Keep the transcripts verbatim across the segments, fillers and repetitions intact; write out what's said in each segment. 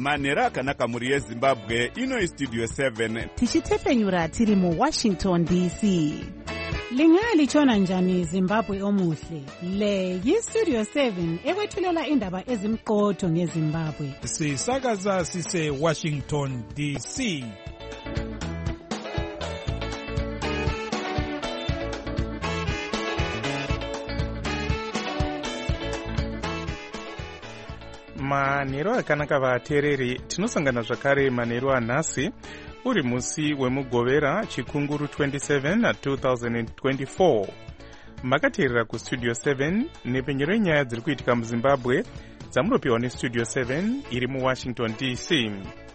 manhero akanaka mhuri yezimbabwe. Ino istudio seven tichitepfenyura tiri muwashington D C. Lingalitshona njani Zimbabwe omuhle? Le yistudio seven ekwethulela indaba ezimqotho ngeZimbabwe. Sisakaza sise Washington D C. Manhero akanaka vateereri, tinosangana zvakare manhero anhasi uri musi wemugovera chikunguru twenty-seven twenty twenty-four. Makateerera kustudio seven nepenyero yenyaya dziri kuitika muZimbabwe dzamunopiwa nestudio seven iri muWashington D C.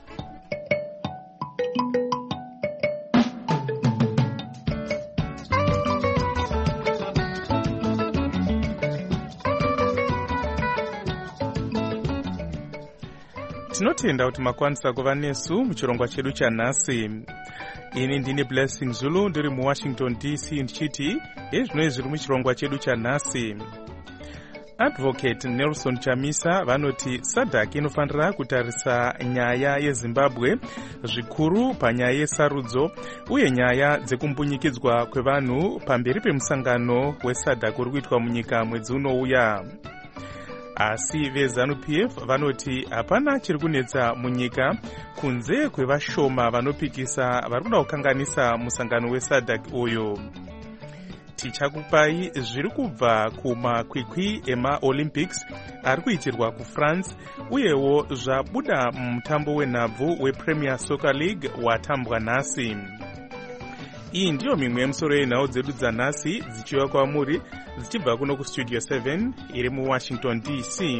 Tinotenda kuti makwanisa kuva nesu muchirongwa chedu chanhasi. Ini ndini Blessing Zulu ndiri muWashington D C ndichiti ezvino zviri muchirongwa chedu chanhasi. Advocate Nelson Chamisa vanoti SADC inofanira kutarisa nyaya yeZimbabwe zvikuru panyaya yesarudzo uye nyaya dzekumbunyikidzwa kwevanhu pamberi pemusangano weSADC uri kuitwa munyika mwedzi unouya. Asi veZANU P F vanoti hapana chiri kunetsa munyika kunze kwevashoma vanopikisa vari kuda kukanganisa musangano weSADC uyu. Tichakupai zviri kubva kumakwikwi emaOlympics ari kuitirwa kuFrance uyewo zvabuda mumutambo wenhabvu wePremier Soccer League watambwa nhasi. Iyi ndiyo mimwe yemusoro yenhau dzedu dzanhasi dzichiwa kwamuri dzichibva kuno kustudio seven iri muWashington D C.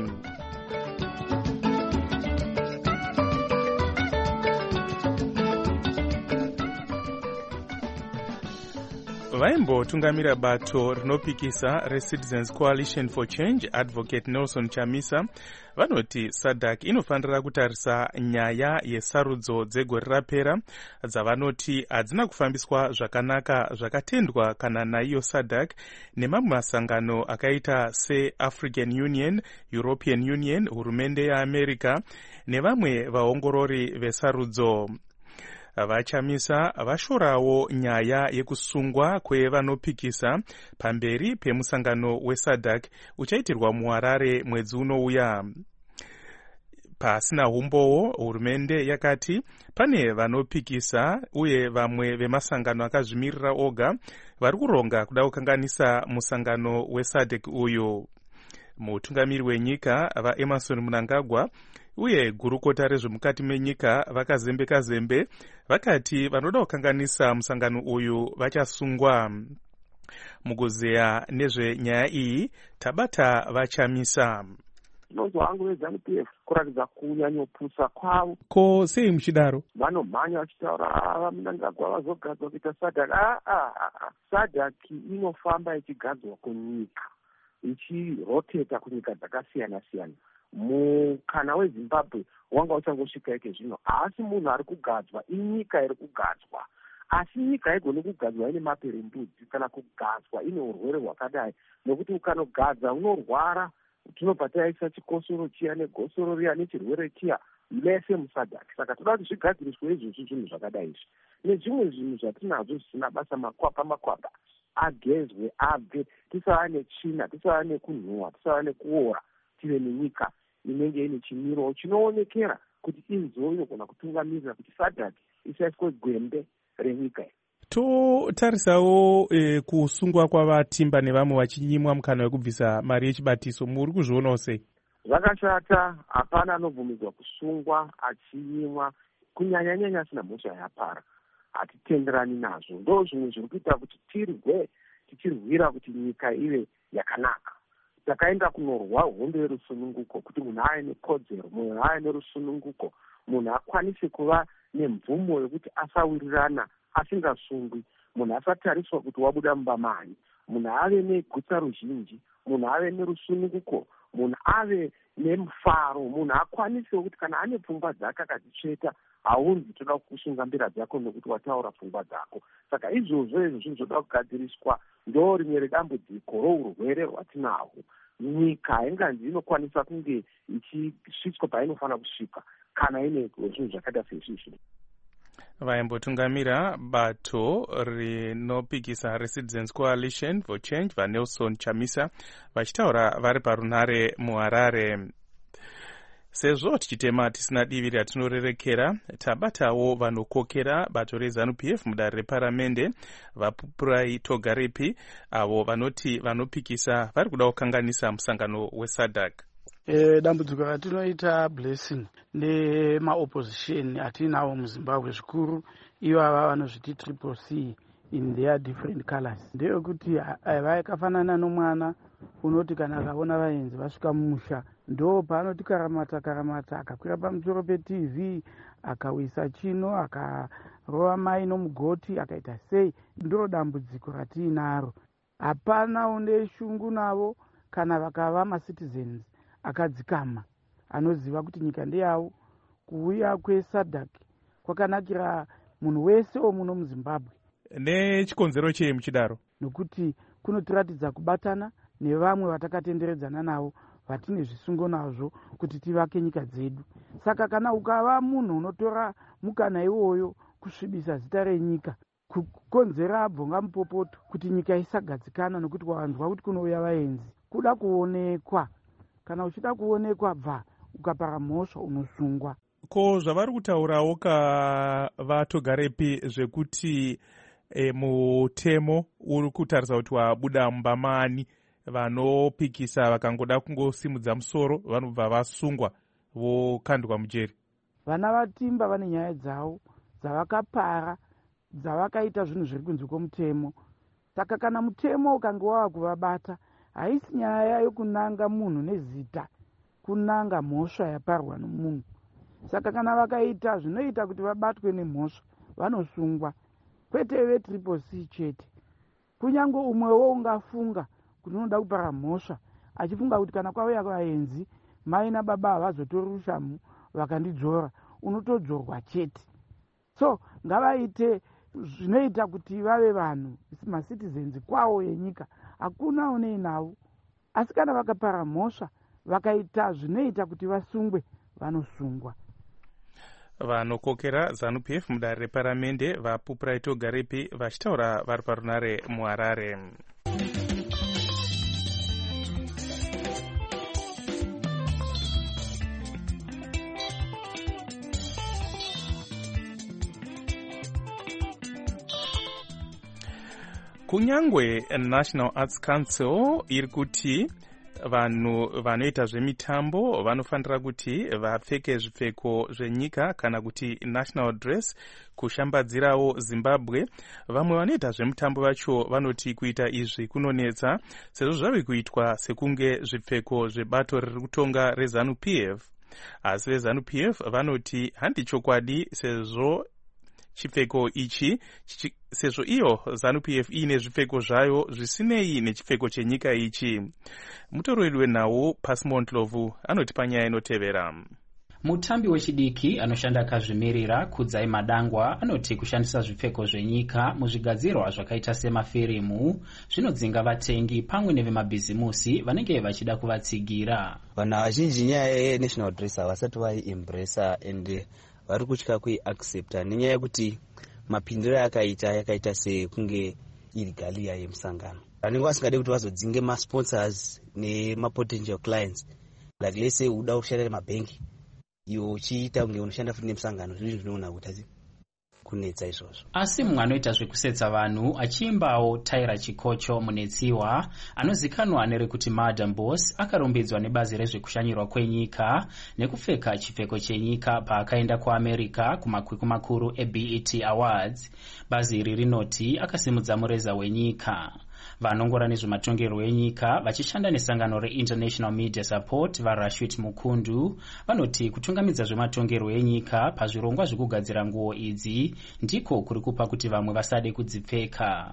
Vaimbotungamira bato rinopikisa reCitizens Coalition for Change, Advocate Nelson Chamisa vanoti SADC inofanira kutarisa nyaya yesarudzo dzegore rapera dzavanoti hadzina kufambiswa zvakanaka zvakatendwa kana naiyo SADC nemamwe masangano akaita seAfrican Union, European Union, hurumende yeAmerica nevamwe vaongorori vesarudzo. Vachamisa vashorawo nyaya yekusungwa kwevanopikisa pamberi pemusangano weSADC uchaitirwa muHarare mwedzi unouya. Pasina humbowo hurumende yakati pane vanopikisa uye vamwe vemasangano akazvimirira oga vari kuronga kuda kukanganisa musangano weSADC uyu. Mutungamiri wenyika vaEmerson Mnangagwa uye gurukota rezvemukati menyika vakazembeka zembe vakati vanoda kukanganisa musangano uyu vachasungwa. Mukuzeya nezvenyaya iyi tabata Vachamisa. Tinonzwa hangu veZANU P F kuratidza kunyanyopusa kwavo. Ko sei muchidaro? Vanomhanya vachitaura Mnangagwa vazogadzwa kuita SADC. Ah, ah, ah. SADC inofamba ichigadzwa kunyika, ichiroteta kunyika dzakasiyana siyana. Mukana weZimbabwe wanga uchangosvika ike zvino, asi munhu ari kugadzwa inyika iri kugadzwa. Asi nyika haigoni kugadzwa ine maperembudzi kana kugadzwa ine urwere hwakadai, nokuti ukanogadza unorwara. Tinobva taisa chikosoro chiya negosoro riya nechirwere chiya mese muSADC. Saka toda kuti zvigadziriswe izvozvo zvinhu zvakadai izvi nezvimwe zvinhu zvatinazvo zvisina basa, makwapa makwapa agezwe abve, tisava netsvina, tisava nekunhuhwa, tisava nekuora, tive nenyika inenge ine chimiro chinoonekera kuti inzo inogona kutungamirira kuti SADC isaiswe gwembe renyika iyi. Totarisawo e, kusungwa kwavatimba nevamwe vachinyimwa mukana wekubvisa mari yechibatiso, muri kuzvionawo sei? Zvakashata, hapana anobvumidzwa kusungwa achinyimwa, kunyanya nyanya asina mhosva yapara. Hatitenderani nazvo. Ndo zvimwe zviri kuita kuti tirwe tichirwira kuti nyika ive yakanaka. Takaenda kunorwa hondo yerusununguko kuti munhu ave nekodzero, munhu ave nerusununguko, munhu akwanise kuva nemvumo yekuti asawirirana asingasungwi, munhu asatariswa kuti wabuda mumba mani, munhu ave negutsa ruzhinji, munhu ave nerusununguko, munhu ave nemufaro, munhu akwanisewo kuti kana ane pfungwa dzake akadzitsveta haunzi toda kukusunga mbira dzako nokuti wataura pfungwa dzako. Saka izvozvo izvo zvinhu zvoda kugadziriswa. Ndo rimwe redambudziko rourwere rwatinahwo. nyika hainganzi inokwanisa kunge ichisvitswa painofanira kusvika kana ine zvinhu zvakaita seizvizvi. Vaimbotungamira bato rinopikisa reCitizens Coalition for Change vaNelson Chamisa vachitaura vari parunare muHarare. Sezvo tichitema tisina divi ratinorerekera, tabatawo vanokokera bato reZANU P F mudare reparamende, vaPupurai Togarepi, avo vanoti vanopikisa vari kuda kukanganisa musangano weSADC. E, dambudziko ratinoita Blessing nemaopposition atinawo muZimbabwe zvikuru ivo ava vanozviti triple C in their different colors ndeyekuti vakafanana nomwana unoti kana akaona vaenzi vasvika mumusha ndo paanoti karamata karamata akakwira pamusoro peT V akawisa chino akarova mai nomugoti akaita sei. Ndo dambudziko ratiinaro. Hapana une shungu navo kana vakava macitizens akadzikama anoziva kuti nyika ndeyavo. Kuuya kweSADC kwakanakira munhu wese omuno muZimbabwe. Nechikonzero chei muchidaro? Nokuti kunotiratidza kubatana nevamwe vatakatenderedzana navo vatine zvisungo nazvo kuti tivake nyika dzedu. Saka kana ukava munhu unotora mukana iwoyo kusvibisa zita renyika, kukonzera bvonga mupopoto kuti nyika isagadzikana nokuti wavanzwa kuti kunouya vaenzi, kuda kuonekwa. Kana uchida kuonekwa bva ukapara mhosva unosungwa. Ko zvavari kutaurawo kavaTogarepi zvekuti e, mutemo uri kutarisa kuti wabuda mumbamani vanopikisa vakangoda kungosimudza musoro vanobva vasungwa vokandwa mujeri. Vana vatimba vane nyaya dzavo dzavakapara dzavakaita zvinhu zviri kunze kwomutemo. Saka kana mutemo ukange wava kuvabata haisi nyaya yokunanga munhu nezita, kunanga mhosva yaparwa nomunhu. Saka kana vakaita zvinoita kuti vabatwe nemhosva vanosungwa. Kwete vetriple C chete, kunyange umwewo ungafunga kuti unoda kupara mhosva achifunga kuti kana kwauya vaenzi mai nababa havazotori rushamu vakandidzora, unotodzorwa chete. So ngavaite zvinoita kuti vave vanhu macitizens kwawo yenyika, hakuna uneinavo. Asi kana vakapara mhosva vakaita zvinoita kuti vasungwe vanosungwa. Vanokokera ZANU P F mudare reparamende vaPupurai Togarepi vachitaura vari parunare muHarare. Kunyangwe National Arts Council iri kuti vanhu vanoita zvemitambo vanofanira kuti vapfeke zvipfeko zvenyika kana kuti national dress kushambadzirawo Zimbabwe. Vamwe vanoita zvemitambo vacho vanoti kuita izvi kunonetsa sezvo zvave kuitwa sekunge zvipfeko zvebato riri kutonga reZANU P F. Asi veZANU P F vanoti handi chokwadi sezvo chipfeko ichi sezvo iyo ZANU P F ine zvipfeko zvayo zvisinei nechipfeko chenyika ichi. Mutorori wenhau Pasimon Ndlovu anoti panyaya inotevera. Mutambi wechidiki anoshanda akazvimirira Kudzai Madangwa anoti kushandisa zvipfeko zvenyika muzvigadzirwa zvakaita semafirimu zvinodzinga vatengi pamwe nevemabhizimusi vanenge vachida kuvatsigira. Vanhu vazhinji nyaya yenational dress havasati vaiembresa ende vari kutya kuiaccepta nenyaya yekuti mapindiro yakaita yakaita sekunge iri galia yemusangano. Vanenge vasingade kuti vazodzinge masponsors nemapotential clients. Like let's say uda kushanda nemabhengi iwo uchiita kunge unoshanda futi nemusangano, zvinhu zvinoona kuti kunetsa izvozvo. Asi mumwe anoita zvekusetsa vanhu achiimbawo Taira Chikocho munetsiwa anozikanwa nerekuti Madam Boss akarumbidzwa nebazi rezvekushanyirwa kwenyika nekupfeka chipfeko chenyika paakaenda kuAmerica kumakwikwi makuru eB E T Awards. Bazi iri rinoti akasimudza mureza wenyika. Vanongora nezvematongerwo enyika vachishanda nesangano reInternational Media Support vaRashid Mukundu vanoti kutungamidza zvematongerwo enyika pazvirongwa zvekugadzira nguo idzi ndiko kuri kupa kuti vamwe vasade kudzipfeka.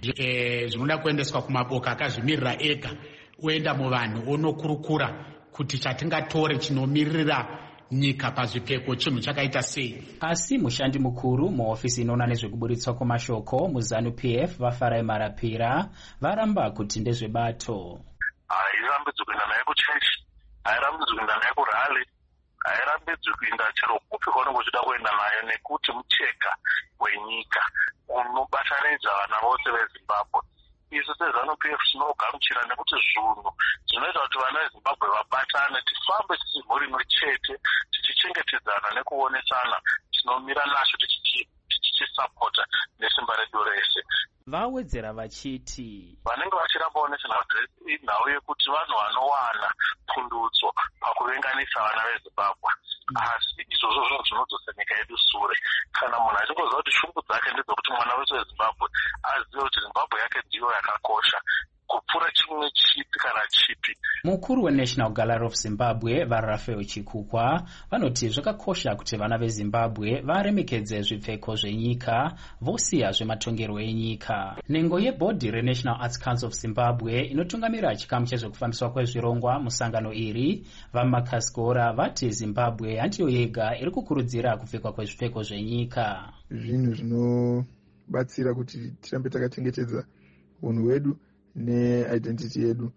E, zvinoda kuendeswa kumaboka akazvimirira ega, oenda muvanhu onokurukura kuti chatingatore chinomiririra nyika pazvipfeko chinhu chakaita sei. Asi mushandi mukuru muofisi inoona nezvekuburitswa kwamashoko muZANU P F vaFarai Marapira varamba kuti ndezvebato. hairambidzwi kuenda naye kuchechi, hairambidzwi kuenda naye kurali, hairambidzwi kuenda chero kupi kwaunenge uchida kuenda nayo, nekuti mucheka wenyika unobatanidza vana vose vezimbabwe. Isu seZANU-P F tinogamuchira nekuti zvinhu zvinoita kuti vana vezimbabwe vabatane, tifambe tiri mhuri imwe chete, tichichengetedzana nekuonesana, tinomira nacho tichisapota nesimba redu rese. Vawedzera vachiti vanenge vachiramba national dress inhau yekuti vanhu vanowana pundutso pakuvenganisa vana vezimbabwe, asi izvozvo zvinhu zvinodzosa nyika yedu sure. Kana munhu achingoziva kuti shungu dzake ndedzokuti mwana wese wezimbabwe azive kuti zimbabwe yake ndiyo yakakosha kupfuura chimwe chipi kana chipi. Mukuru weNational Gallery of Zimbabwe vaRafael Chikukwa vanoti zvakakosha kuti vana veZimbabwe varemekedze zvipfeko zvenyika vosiya zvematongerwo enyika. Nhengo yebhodhi reNational Arts Council of Zimbabwe inotungamira chikamu chezvekufambiswa kwezvirongwa musangano iri, vaMarcus Gora vati Zimbabwe handiyo yega iri kukurudzira kupfekwa kwezvipfeko zvenyika. Zvinhu zvinobatsira kuti tirambe takachengetedza unhu hwedu neidentity yedu.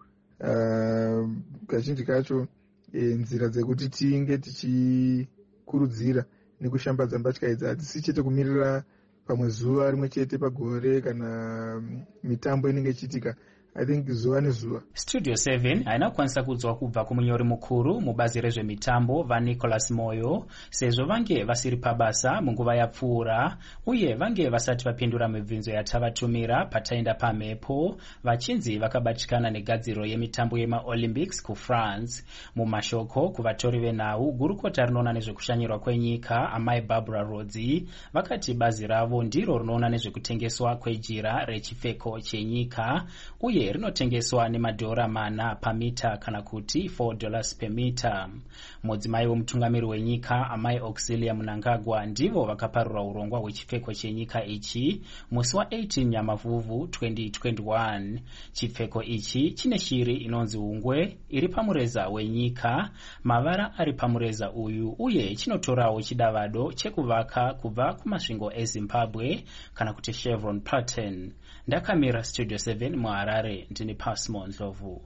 Uh, kazhinji kacho e, nzira dzekuti tinge tichikurudzira nekushambadza mbatya idzi hadzisi chete kumirira pamwe zuva rimwe chete pagore kana mitambo inenge ichiitika. I think zuva nezuva. Studio seven haina kukwanisa kudzwa kubva kumunyori mukuru mubazi rezvemitambo vaNicholas Moyo sezvo vange vasiri pabasa munguva yapfuura uye vange vasati vapindura mibvunzo yatavatumira pataenda pamhepo vachinzi vakabatikana negadziro yemitambo yemaolympics kuFrance. Mumashoko kuvatori venhau, gurukota rinoona nezvekushanyirwa kwenyika amai Barbara Rodzi vakati bazi ravo ndiro rinoona nezvekutengeswa kwejira rechipfeko chenyika uye rinotengeswa nemadhora mana pamita kana kuti four dollars per meter. Mudzimai womutungamiri wenyika amai Auxilia Mnangagwa ndivo vakaparura urongwa hwechipfeko chenyika ichi musi wa-eighteen Nyamavhuvhu twenty twenty-one. Chipfeko ichi chine shiri inonzi hungwe iri pamureza wenyika, mavara ari pamureza uyu uye chinotorawo chidavado chekuvaka kubva kumasvingo eZimbabwe kana kuti chevron pattern. Ndakamira Studio seven muHarare, ndini Pasmo Ndlovu.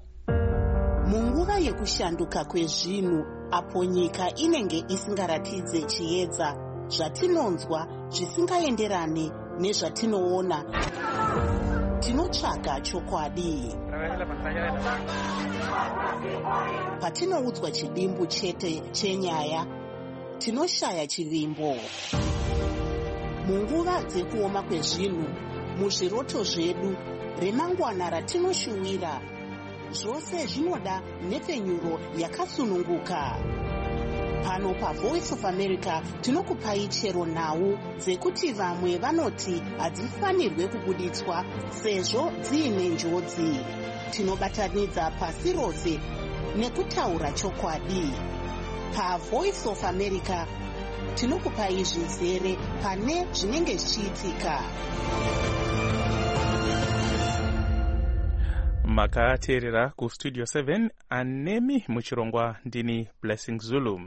Munguva yekushanduka kwezvinhu apo nyika inenge isingaratidze chiedza, zvatinonzwa zvisingaenderane nezvatinoona, tinotsvaga chokwadi. Patinoudzwa chidimbu chete chenyaya, tinoshaya chivimbo. Munguva dzekuoma kwezvinhu, muzviroto zvedu remangwana ratinoshuwira, zvose zvinoda nhepfenyuro yakasununguka. Pano paVoice of America tinokupai chero nhau dzekuti vamwe vanoti hadzifanirwe kubuditswa sezvo dziine njodzi. Tinobatanidza pasi rose nekutaura chokwadi. PaVoice of America tinokupai zvizere pane zvinenge zvichiitika. Makateerera ku Studio seven anemi muchirongwa ndini Blessing Zulu.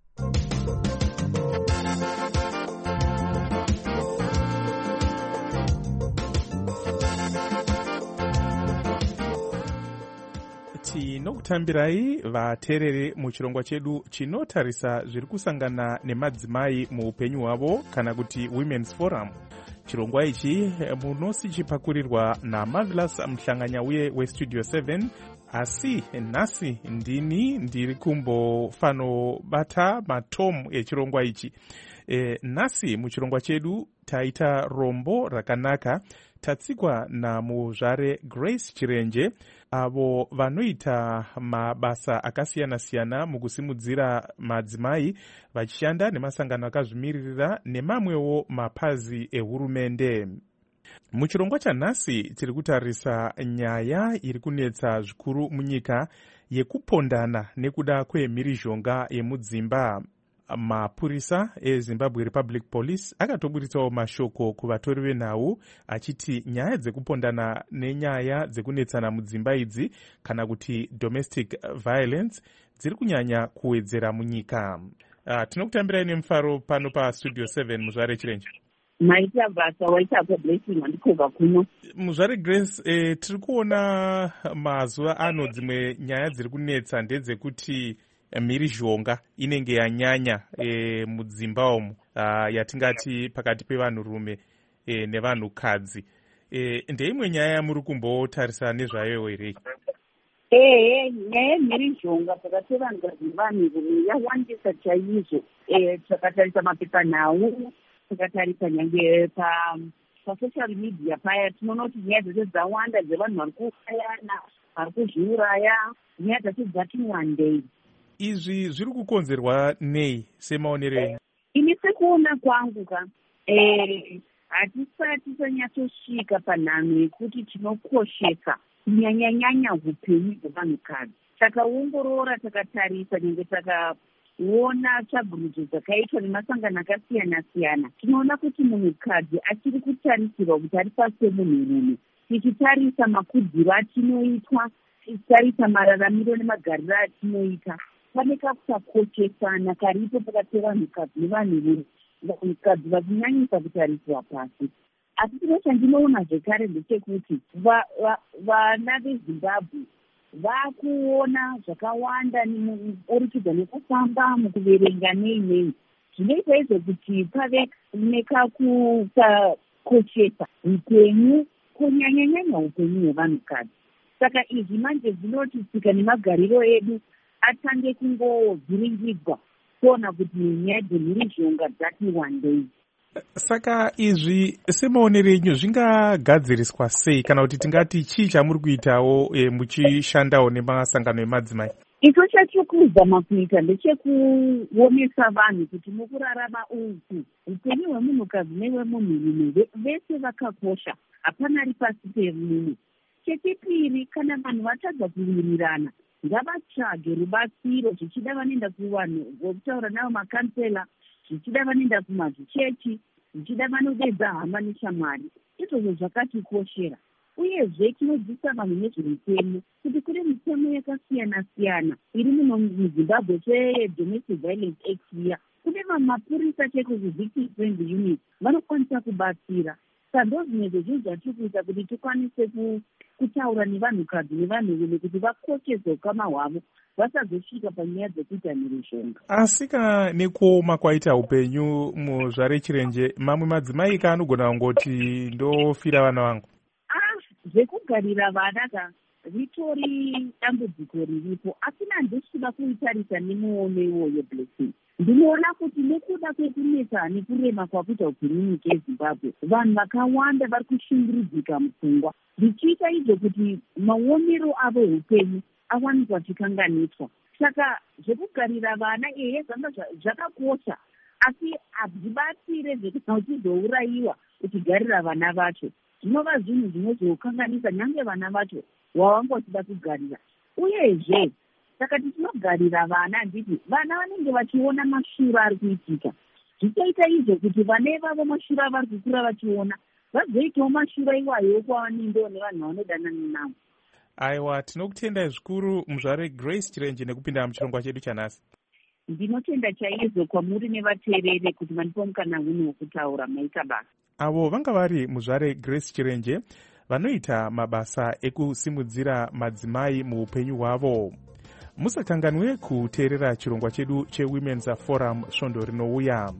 Tinokutambirai vateereri muchirongwa chedu chinotarisa zviri kusangana nemadzimai muupenyu hwavo kana kuti Women's Forum. Chirongwa ichi munosichipakurirwa naMarvelous Mhlanganya uye weStudio seven, asi nhasi ndini ndiri kumbofanobata matomu echirongwa ichi. E, nhasi muchirongwa chedu taita rombo rakanaka, tatsikwa namuzvare Grace Chirenje avo vanoita mabasa akasiyana-siyana mukusimudzira madzimai vachishanda nemasangano akazvimiririra nemamwewo mapazi ehurumende. Muchirongwa chanhasi tiri kutarisa nyaya iri kunetsa zvikuru munyika yekupondana nekuda kwemhirizhonga yemudzimba. Mapurisa eZimbabwe Republic Police akatoburitsawo mashoko kuvatori venhau achiti nyaya dzekupondana nenyaya dzekunetsana mudzimba idzi kana kuti domestic violence dziri kunyanya kuwedzera munyika. Uh, tinokutambirai nemufaro pano paStudio seven muzvare Chirenje. maita basa waita kublessing wandikobva kuno. Muzvare Grace, eh, tiri kuona mazuva ano dzimwe nyaya dziri kunetsa ndedzekuti mhirizhonga inenge yanyanya e, mudzimba umu uh, yatingati pakati pevanhurume e, nevanhukadzi. E, ndeimwe nyaya yamuri kumbotarisa nezvayo here? Ehe, nyaya yemhirizhonga pakati pevanhukadzi nevanhurume yawandisa chaizvo. E, takatarisa mapepanhau, takatarisa nyange pa pasocial media paya, tinoona kuti nyaya dzacho dzawanda dzevanhu vari kuurayana, vari kuzviuraya, nyaya dzacho dzati wandei. Izvi zviri kukonzerwa nei semaonero enyu? Ini sekuona kwangu ka eh hatisati tanyatsosvika panhamo yekuti tinokoshesa kunyanyanyanya upenyu hwevanhukadzi. Takaongorora, takatarisa, nenge takaona tsvagurudzo dzakaitwa nemasangano akasiyana siyana, tinoona kuti munhukadzi achiri kutarisirwa kuti ari pasi pemunhurume. Tichitarisa makudziro atinoitwa, tichitarisa mararamiro nemagariro atinoita, pane kakusakoshesana karipo pakati pevanhukadzi nevanhurume, vanhukadzi vachinyanyisa kutariswa pasi. Asi chino chandinoona zvekare ndechekuti vana veZimbabwe vakuona zvakawanda muburikidza nekufamba, mukuverenga nei nei, zvinoita izvo kuti pave nekakusakoshesa upenyu, kunyanyanyanya upenyu hwevanhukadzi. Saka izvi manje zvinoti tsika nemagariro edu atange kungovhiringidzwa kuona kuti nyaya dzemhirizhonga dzati wandei. Saka izvi semaonero enyu zvingagadziriswa sei, kana kuti tingati chii chamuri kuitawo e, muchishandawo nemasangano emadzimai? Icho chatikuzama kuita ndechekuonesa vanhu kuti mukurarama uku upenyu hwemunhukadzi nehwemunhurume vese vakakosha, hapana ari pasi perimwe. Chechipiri, kana vanhu vatadza kuwirirana, ngavatsvage rubatsiro, zvichida vanoenda kuvanhu vokutaura navo makansela, zvichida vanoenda kumazvichechi, zvichida vanodedza hama neshamwari. Izvozvo zvakatikoshera. Uyezve tinodzidzisa vanhu nezvemitemo, kuti kune mitemo yakasiyana siyana iri muno muZimbabwe cheDomestic Violence Act iya. Kune mapurisa cheko ku-victim friendly unit vanokwanisa kubatsira. Saka ndozvimwe zvezvinhu zvatiri kuita kuti tikwanise kutaura nevanhukadzi nevanhurume kuti vakoshese ukama hwavo, vasazosvika panyaya dzekuita mhirizhonga. Asi kana nekuoma kwaita upenyu muzvare Chirenje, mamwe madzimai ka anogona kungoti ndofira vana vangu? Ah, zvekugarira vana ka ritori dambudziko riripo, asi nandochida kuitarisa nemuono iwoyo Blessing. Ndinoona kuti nekuda kwekunetsa nekurema kwakuita upenyu munyika yeZimbabwe, vanhu vakawanda vari kushungurudzika mupfungwa. Ndichiita izvo kuti maonero avo eupenyu awanikwa chikanganitswa. Saka zvekugarira vana ehe zvanga zvakakosha, asi hazvibatsire zvekuti uchizourayiwa uchigarira vana vacho. Zvinova zvinhu zvinozokanganisa nyange vana vacho wawanga uchida kugarira. Uyezve saka tinogarira vana nditi vana vanenge vachiona mashura ari kuitika. Zvichaita izvo kuti vana vavo mashura vari kukura vachiona vazoitawo mashura iwayo kwavanendewo nevanhu vanodanana navo. Aiwa, tinokutendai zvikuru muzvare Grace Chirenje nekupinda muchirongwa chedu chanhasi. Ndinotenda chaizvo kwamuri nevateereri kuti manipo mukana uno wokutaura maita basa. Avo vanga vari muzvare Grace Chirenje vanoita mabasa ekusimudzira madzimai muupenyu hwavo. Musakanganwe kuteerera chirongwa chedu cheWomen's Forum svondo rinouya.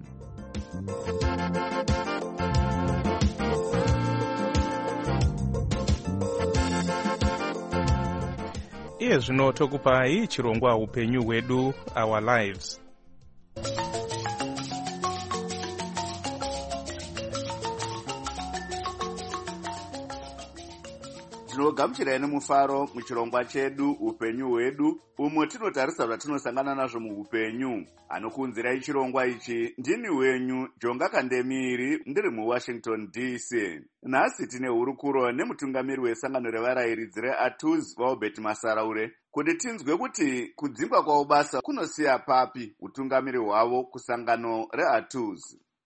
Iye zvino tokupai chirongwa upenyu hwedu, Our Lives. Tinogamuchirai nemufaro muchirongwa chedu upenyu hwedu, umo tinotarisa zvatinosangana nazvo muupenyu. Anokuunzirai chirongwa ichi ndini wenyu Jonga Kandemiri, ndiri muWashington D C. Nhasi tine hurukuro nemutungamiri wesangano revarayiridzi reATUZ Albert Masaraure kuti tinzwe kuti kudzingwa kwavo basa kunosiya papi utungamiri hwavo kusangano reATUZ.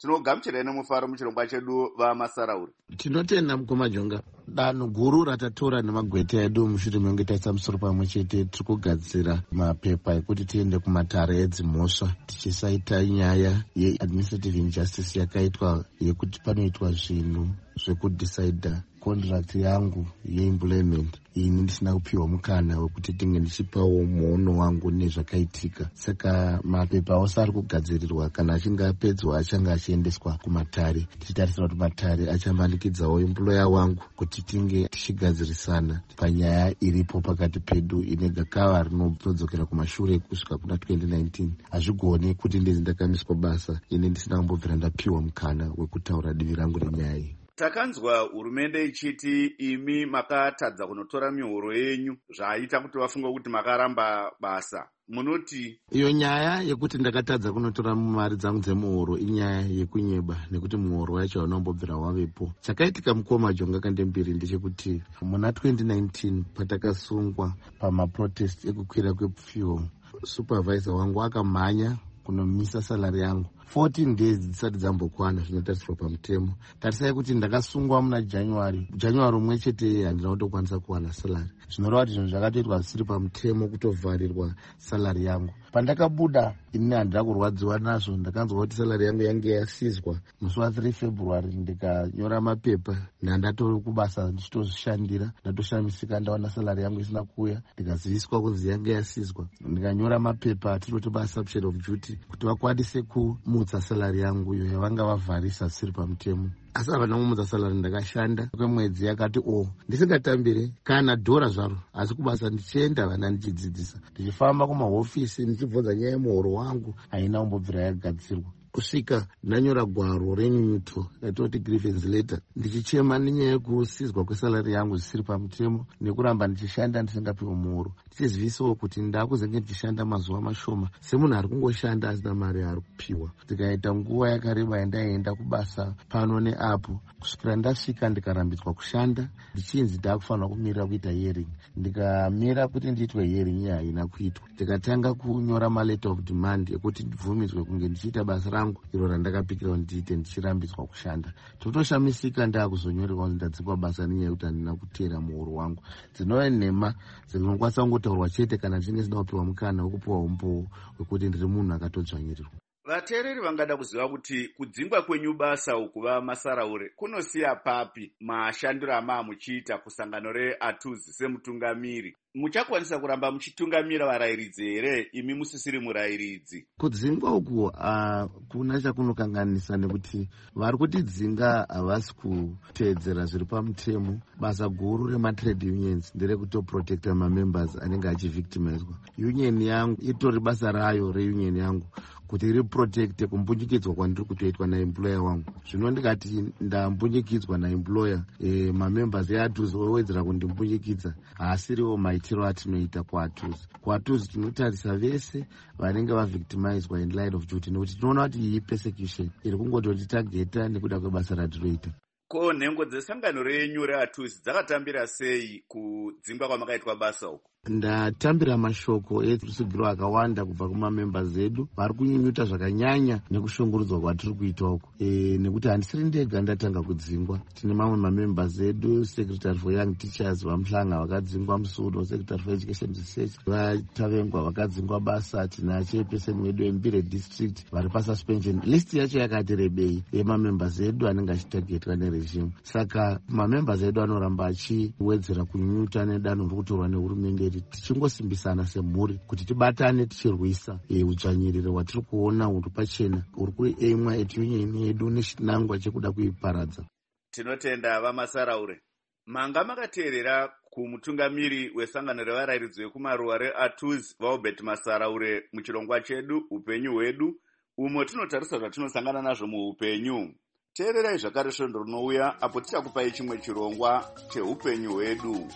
tinogamuchirai nemufaro muchirongwa chedu vamasarauri. Tinotenda mukoma Jonga, danho guru ratatora nemagweta edu mushure menge taisa musoro pamwe chete. Tiri kugadzira mapepa ekuti tiende kumatare edzimhosva tichisaita nyaya yeadministrative injustice yakaitwa yekuti panoitwa zvinhu zvekudhisaidha contract yangu yeemployment ini ndisina kupiwa mukana wekuti tinge ndichipawo muono wangu nezvakaitika. Saka mapepa ose ari kugadzirirwa, kana achinge apedzwa achange achiendeswa kumatare. Tichitarisira kuti matare achamanikidzao employer wangu kuti tinge tichigadzirisana panyaya iripo pakati pedu ine gakava rinodzokera kumashure kusvika kuna twenty nineteen. Hazvigoni kuti ndezi ndakamiswa basa ine ndisina kumbobvira ndapiwa mukana wekutaura divi rangu renyaya iyi. Takanzwa hurumende ichiti imi makatadza kunotora mihoro yenyu zvaita kuti vafunga kuti makaramba basa. Munoti iyo nyaya yekuti ndakatadza kunotora mari dzangu dzemuhoro inyaya yekunyeba nekuti muhoro wacho haunombobvira wavepo. Chakaitika mukoma Jonga Kandembiri ndechekuti muna twenty nineteen patakasungwa pamaprotest ekukwira kwepfuel, supervisor wangu akamhanya kunomisa salari yangu fourteen days dzisati dzambokwana zvinotarisirwa pamutemo. Tarisai kuti ndakasungwa muna January January umwe chete handina kutokwanisa kuwana salari. Zvinoreva kuti zvinhu zvakatoitwa zvisiri pamutemo kutovharirwa salari yangu. Pandakabuda ini handina kurwadziwa nazvo, ndakanzwa kuti salari yangu yange yasizwa musi wa three February. Ndikanyora mapepa ndandatori kubasa ndichitozvishandira, ndatoshamisika ndawana salari yangu isina kuuya, ndikaziviswa kuzi yange yasizwa. Ndikanyora mapepa tinoti assumption of duty kuti vakwanise kumutsa salari yangu iyo yavanga vavharisa zvisiri pamutemo. Asi havana kumutsa salari. Ndakashanda kwemwedzi yakati o ndisingatambire kana dhora zvaro, asi kubasa ndichienda vana ndichidzidzisa, ndichifamba kumahofisi ndichibvunza nyaya yemuhoro wangu haina kumbobvira yagadzirwa. Kusvika ndanyora gwaro renyunyuto yatoti grievance letter ndichichema nenyaya yekusizwa kwesalari yangu zvisiri pamutemo nekuramba ndichishanda ndisingapiwe muhoro, tichizivisawo kuti ndakuzenge ndichishanda mazuva mashoma semunhu ari kungoshanda asina mari ari kupiwa. Ndikaita nguva yakareba yandaenda kubasa pano neapo, kusvikira ndasvika ndikarambidzwa kushanda ndichinzi ndakufanira kumirira kuita hearing. Ndikamira kuti ndiitwe hearing iya haina kuitwa. Ndikatanga kunyora maletter of demand ekuti ndibvumidzwe kunge ndichiita basa rangu iro randakapikira ndiite ndichirambidzwa kushanda. Totoshamisika ndakuzonyorerwa kuti ndadzikwa basa nenyaya yekuti handina kuteera muhoro wangu. Dzinova nhema dzinokwanisa kungotaurwa chete kana ndichinge sina kupiwa mukana wekupiwa umbowo wekuti ndiri munhu akatodzvanyirirwa. Vateereri vangada kuziva kuti kudzingwa kwenyu basa uku vamasaraure kunosiya papi mashandiro amaamuchiita kusangano reATUZI semutungamiri. Muchakwanisa kuramba muchitungamira varayiridzi here imi musisiri murayiridzi? Kudzingwa uku hakuna uh, chakunokanganisa nekuti vari kutidzinga havasi kuteedzera zviri pamutemo. Basa guru rematrade unions nderekutoprotecta mamembers anenge achivictimizwa. Union yangu itori basa rayo reunion yangu kuti riprotecte kumbunyikidzwa kwandiri kutoitwa naemployer wangu. Zvino ndikati ndambunyikidzwa naemployer, e, mamembers eATUZI owedzera kundimbunyikidzwa, haasiriwo maitiro atinoita kuATUZI. KuATUZI tinotarisa vese vanenge vavictimizwa in line of duty nekuti tinoona kuti iyi persecution iri kungototitageta nekuda kwebasa ratinoita. Ko nhengo dzesangano renyu reATUZI dzakatambira sei kudzingwa kwamakaitwa basa uku? Ndatambira mashoko erusugiro akawanda kubva kumamembers edu vari kunyunyuta zvakanyanya nekushungurudzwa kwatiri kuita uku. E, nekuti handisiri ndega ndatanga kudzingwa. Tine mamwe mamembers edu, secretary for young teachers vamuhlanga vakadzingwa musudo, secretary for education research vatavengwa vakadzingwa basa, tina chairperson wedu eMbire district vari pasuspension. List yacho yakati rebei yemamembers edu anenge achitagetwa neregime. Saka mamembers edu anoramba achiwedzera kunyunyuta nedanho riri kutorwa nehurumende tichingosimbisana semhuri kuti tibatane tichirwisa udzvanyiriro hwatiri kuona huri pachena huri kuemwa etunion yedu nechinangwa chekuda kuiparadza. Tinotenda vamasaraure. Manga makateerera kumutungamiri wesangano revarayiridzi vekumaruwa reATUZI Vaubert Masaraure muchirongwa chedu upenyu hwedu umo tinotarisa zvatinosangana nazvo muupenyu. Teererai zvakare svondo rinouya apo tichakupai chimwe chirongwa cheupenyu hwedu.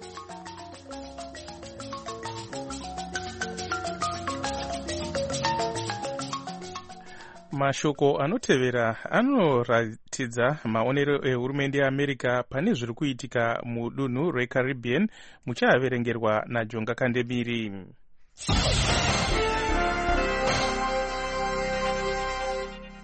Mashoko anotevera anoratidza maonero ehurumende yeAmerica pane zviri kuitika mudunhu reCaribbean, muchaverengerwa naJonga Kandembiri.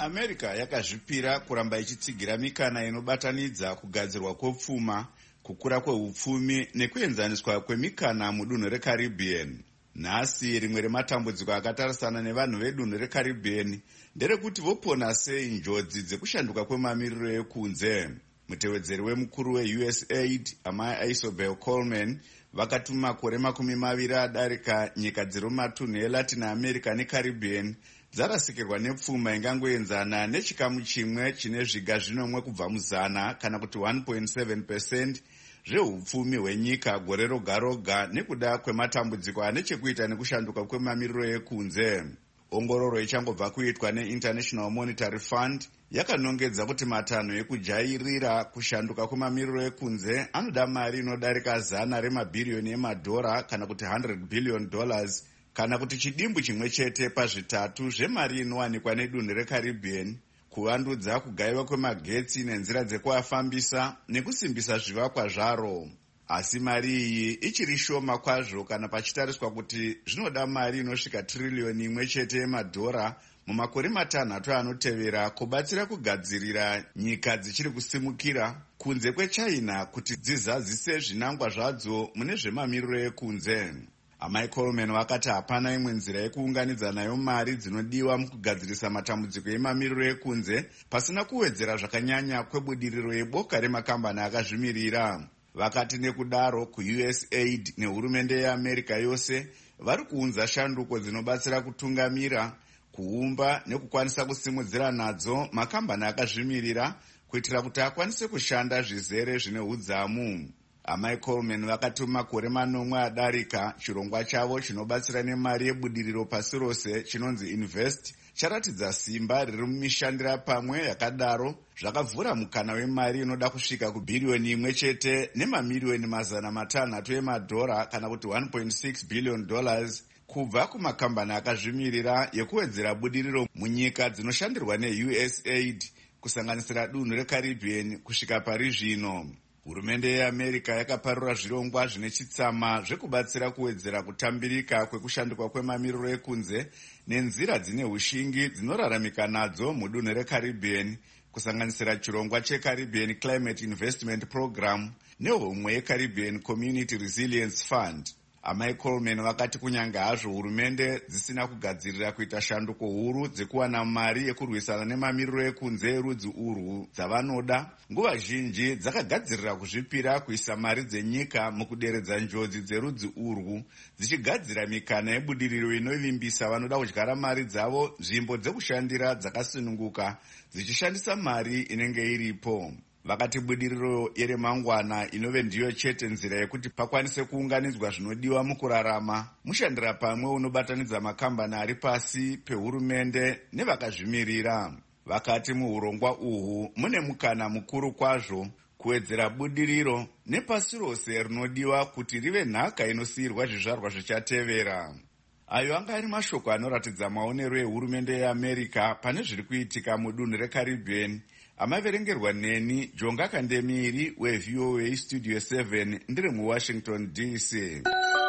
america yakazvipira kuramba ichitsigira mikana inobatanidza kugadzirwa kwepfuma, kukura kweupfumi nekuenzaniswa kwemikana mudunhu recaribbean. Nhasi rimwe rematambudziko akatarisana nevanhu vedunhu recaribbean nderekuti vopona sei njodzi dzekushanduka kwemamiriro ekunze. Mutevedzeri wemukuru weU S A I D amai Isobel Coleman vakati mumakore makumi maviri adarika nyika dziri mumatunhu elatin america necaribbean dzarasikirwa nepfuma ingangoenzana nechikamu chimwe chine zviga zvinomwe kubva muzana kana kuti one point seven percent zveupfumi hwenyika gore roga roga nekuda kwematambudziko ane chekuita nekushanduka kwemamiriro ekunze. Ongororo ichangobva kuitwa neInternational Monetary Fund yakanongedza kuti matanho ekujairira kushanduka kwemamiriro ekunze anoda mari inodarika zana remabhiriyoni emadhora kana kuti one hundred billion dollars kana kuti chidimbu chimwe chete pazvitatu zvemari inowanikwa nedunhu recaribbean, kuvandudza kugayiwa kwemagetsi nenzira dzekuafambisa nekusimbisa zvivakwa zvaro. Asi mari iyi ichiri shoma kwazvo kana pachitariswa kuti zvinoda mari inosvika tririyoni imwe chete yemadhora mumakore matanhatu anotevera kubatsira kugadzirira nyika dzichiri kusimukira kunze kwechina kuti dzizazise zvinangwa zvadzo mune zvemamiriro ekunze. Amai Coleman vakati hapana imwe nzira yekuunganidza nayo mari dzinodiwa mukugadzirisa matambudziko emamiriro ekunze pasina kuwedzera zvakanyanya kwebudiriro yeboka remakambani akazvimirira. Vakati nekudaro kuU S A I D nehurumende yeAmerica yose vari kuunza shanduko dzinobatsira kutungamira, kuumba nekukwanisa kusimudzira nadzo makambani akazvimirira kuitira kuti akwanise kushanda zvizere zvine udzamu. Amai Coleman vakati mumakore manomwe adarika chirongwa chavo chinobatsira nemari yebudiriro pasi rose chinonzi Invest charatidza simba riri mumishandira pamwe yakadaro zvakavhura mukana wemari inoda kusvika kubhiriyoni imwe chete nemamiriyoni mazana matanhatu emadhora kana kuti one point six billion dollars kubva kumakambani akazvimirira yekuwedzera budiriro munyika dzinoshandirwa neU S A I D kusanganisira dunhu recaribbean kusvika pari zvino. Hurumende yeAmerica yakaparura zvirongwa zvine chitsama zvekubatsira kuwedzera kutambirika kwekushanduka kwemamiriro ekunze nenzira dzine ushingi dzinoraramika nadzo mudunhu recaribbean, kusanganisira chirongwa cheCaribbean Climate Investment Program nehomwe yeCaribbean Community Resilience Fund. Amai Coleman vakati kunyanga hazvo hurumende dzisina kugadzirira kuita shanduko huru dzekuwana mari yekurwisana nemamiriro ekunze erudzi urwu dzavanoda, nguva zhinji dzakagadzirira kuzvipira kuisa mari dzenyika mukuderedza njodzi dzerudzi urwu dzichigadzira mikana yebudiriro inovimbisa vanoda kudyara mari dzavo nzvimbo dzekushandira dzakasununguka dzichishandisa mari inenge iripo. Vakati budiriro yeremangwana inove ndiyo chete nzira yekuti pakwanise kuunganidzwa zvinodiwa mukurarama, mushandira pamwe unobatanidza makambani ari pasi pehurumende nevakazvimirira. Vakati muurongwa uhu mune mukana mukuru kwazvo kuwedzera budiriro nepasi rose rinodiwa kuti rive nhaka inosiyirwa zvizvarwa zvichatevera. Ayo anga ari mashoko anoratidza maonero ehurumende yeAmerica pane zviri kuitika mudunhu reCaribbean. Amaverengerwa neni Jonga Kandemiri weV O A Studio seven ndiri muWashington D C.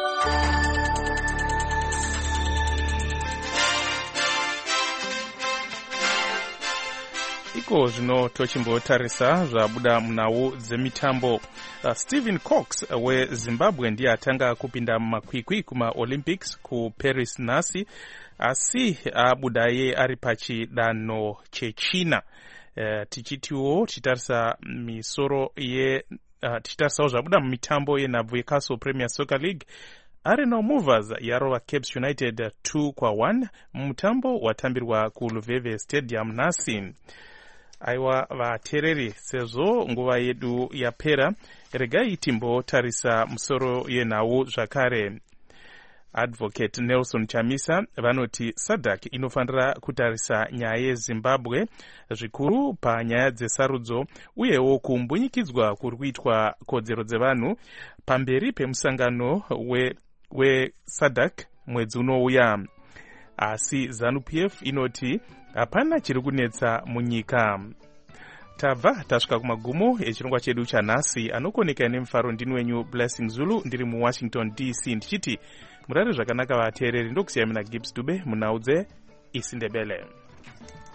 Iko zvino tochimbotarisa zvabuda munhau dzemitambo. Uh, Stephen Cox weZimbabwe ndiye atanga kupinda mumakwikwi kumaOlympics kuParis nhasi, asi abudaye ari pachidanho chechina. Uh, tichitiwo tichitarisa misoro ye uh, tichitarisawo zvabuda mumitambo yenhabvu yeCastle Premier Soccer League. Arsenal Movers yarova Cape United two kwa one mumutambo watambirwa kuLuveve Stadium nhasi. Aiwa vatereri, sezvo nguva yedu yapera, regai timbotarisa musoro yenhau zvakare. Advocate Nelson Chamisa vanoti SADC inofanira kutarisa nyaya yeZimbabwe zvikuru panyaya dzesarudzo uyewo kumbunyikidzwa kuri kuitwa kodzero dzevanhu pamberi pemusangano we, we SADC mwedzi unouya. Asi ZANU-P F inoti hapana chiri kunetsa munyika. Tabva tasvika kumagumo echirongwa chedu chanhasi. Anokoneka nemufaro ndini wenyu Blessing Zulu ndiri muWashington D C ndichiti murare zvakanaka vateereri. Ndokusiyai muna Gibbs Dube munhau dzeIsindebele.